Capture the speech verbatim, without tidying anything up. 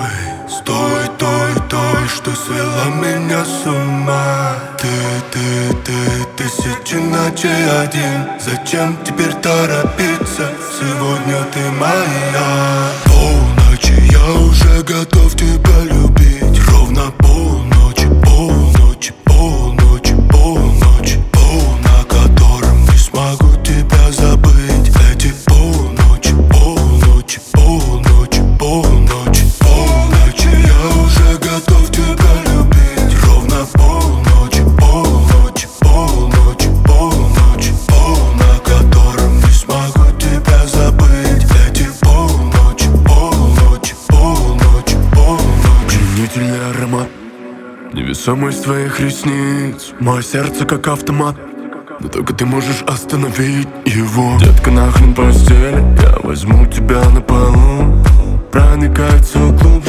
стой, той, той, что свела меня с ума. Ты, ты, ты, тысячи ночей один. Зачем теперь торопиться? Сегодня ты моя. Полночи, я уже готов тебя любить. Ровно полночи, полночи, полночи, полночи. Пол, на котором не смогу тебя забыть. Эти полночи, полночи, полночи, полночи, полночи. Я уже готов тебя любить. Ровно полночи, полночи, полночи, полночи. Пол, на котором не смогу тебя забыть. Эти полночи, полночи, полночи, полночи. Пленительный аромат, невесомость твоих ресниц. Мое сердце как автомат, но только ты можешь остановить его. Детка, нахрен постель, я возьму тебя на полу. Проникает все глубже.